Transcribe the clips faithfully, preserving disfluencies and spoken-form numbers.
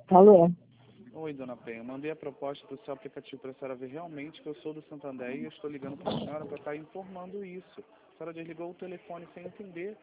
Alô? Oi, dona Penha. Mandei a proposta do seu aplicativo para a senhora ver realmente que eu sou do Santander e eu estou ligando para a senhora para estar informando isso. A senhora desligou o telefone sem entender.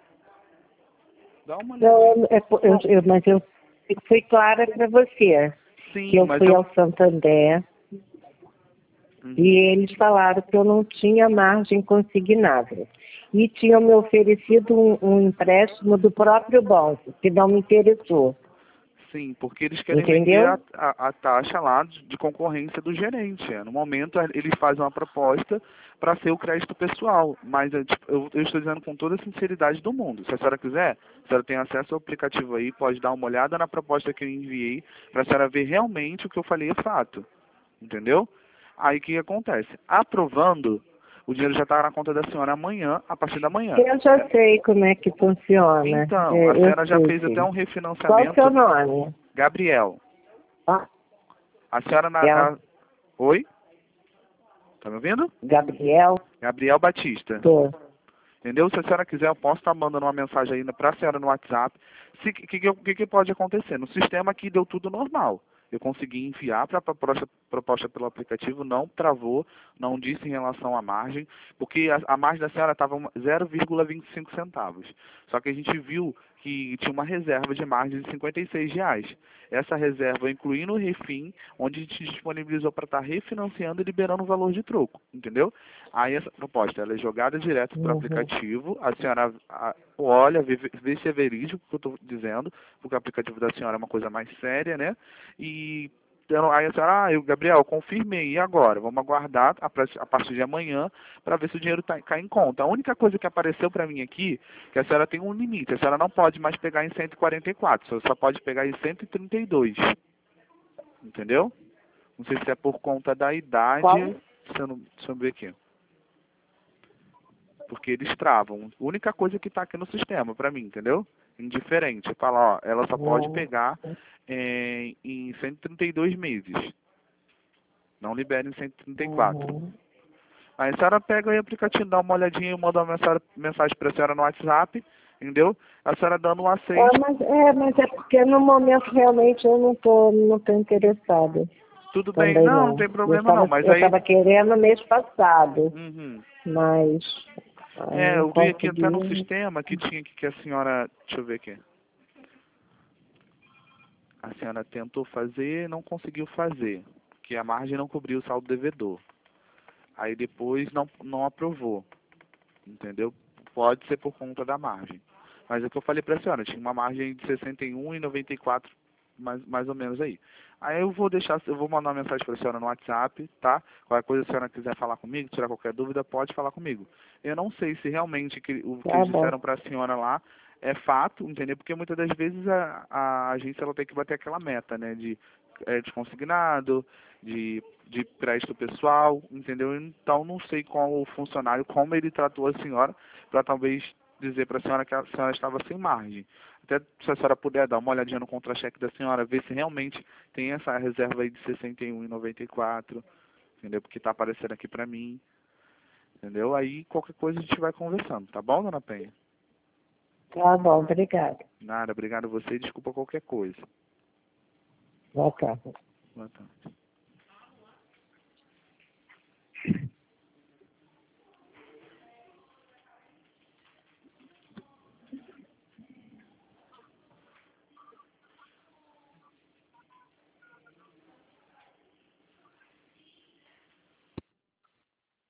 Dá uma olhadinha. Não, é, po- eu, eu, mas eu fui clara para você. Sim, Que eu mas fui eu... ao Santander Uhum. e eles falaram que eu não tinha margem consignável. E tinham me oferecido um, um empréstimo do próprio banco, que não me interessou. Sim, porque eles querem vender Entendeu? a, a, a taxa lá de, de concorrência do gerente. No momento, eles fazem uma proposta para ser o crédito pessoal. Mas eu, tipo, eu, eu estou dizendo com toda a sinceridade do mundo. Se a senhora quiser, a senhora tem acesso ao aplicativo aí, pode dar uma olhada na proposta que eu enviei, para a senhora ver realmente o que eu falei é fato. Entendeu? Aí o que acontece? Aprovando, o dinheiro já está na conta da senhora amanhã, a partir da manhã. Eu já sei como é que funciona. Então, a É, eu senhora já sei, fez até sim. um Qual o seu refinanciamento. nome? Gabriel. Ah, A senhora na, Gabriel. na... Oi? Tá me ouvindo? Gabriel? Gabriel Batista. Tô. Entendeu? Se a senhora quiser, eu posso estar mandando uma mensagem ainda para a senhora no WhatsApp. O que, que, que, que pode acontecer? No sistema aqui deu tudo normal. Eu consegui enviar para a proposta, proposta pelo aplicativo, não travou, não disse em relação à margem, porque a, a margem da senhora estava zero vírgula vinte e cinco centavos. Só que a gente viu que tinha uma reserva de margem de cinquenta e seis reais. Essa reserva incluindo o refim, onde a gente disponibilizou para estar refinanciando e liberando o valor de troco, entendeu? Aí essa proposta ela é jogada direto para o Uhum. aplicativo, a senhora a, olha, vê, vê se é verídico o que eu estou dizendo, porque o aplicativo da senhora é uma coisa mais séria, né? E então, aí a senhora, ah, eu, Gabriel, confirmei, e agora? Vamos aguardar a, a partir de amanhã para ver se o dinheiro tá, cai em conta. A única coisa que apareceu para mim aqui, que a senhora tem um limite, a senhora não pode mais pegar em cento e quarenta e quatro, a senhora só pode pegar em cento e trinta e dois, entendeu? Não sei se é por conta da idade, Qual? deixa eu, não- deixa eu ver aqui. Porque eles travam. A única coisa que está aqui no sistema, para mim, entendeu? Indiferente. Fala, ó, ela só pode Uhum. pegar é, em cento e trinta e dois meses. Não libera em cento e trinta e quatro. Uhum. Aí a senhora pega aí o aplicativo, dá uma olhadinha e manda uma mensagem, mensagem para a senhora no WhatsApp, entendeu? A senhora dando um É, aceite. mas, é, mas é porque no momento realmente eu não tô, não tô interessada. Tudo bem. Também Não, não não. tem Eu problema não, estava mas eu aí... tava querendo mês passado, Uhum. mas ah, É, não eu vi aqui até no consegui. sistema que tinha que, que a senhora... Deixa eu ver aqui. A senhora tentou fazer e não conseguiu fazer, porque a margem não cobriu o saldo devedor. Aí depois não, não aprovou, entendeu? Pode ser por conta da margem. Mas é o que eu falei para a senhora, tinha uma margem de sessenta e um e noventa e quatro, mais, mais ou menos aí. Aí eu vou deixar, eu vou mandar uma mensagem para a senhora no WhatsApp, tá? Qualquer coisa, se a senhora quiser falar comigo, tirar qualquer dúvida, pode falar comigo. Eu não sei se realmente que, o que Tá eles bom. disseram para a senhora lá é fato, entendeu? Porque muitas das vezes a, a agência ela tem que bater aquela meta, né? De, é, de consignado, de, de crédito pessoal, entendeu? Então não sei qual o funcionário, como ele tratou a senhora, para talvez dizer para a senhora que a senhora estava sem margem. Até se a senhora puder dar uma olhadinha no contra-cheque da senhora, ver se realmente tem essa reserva aí de sessenta e um e noventa e quatro, entendeu? Porque está aparecendo aqui para mim, entendeu? Aí qualquer coisa a gente vai conversando, tá bom, dona Penha? Tá bom, obrigada. Nada, obrigado a você e desculpa qualquer coisa. Boa tarde. Boa tarde.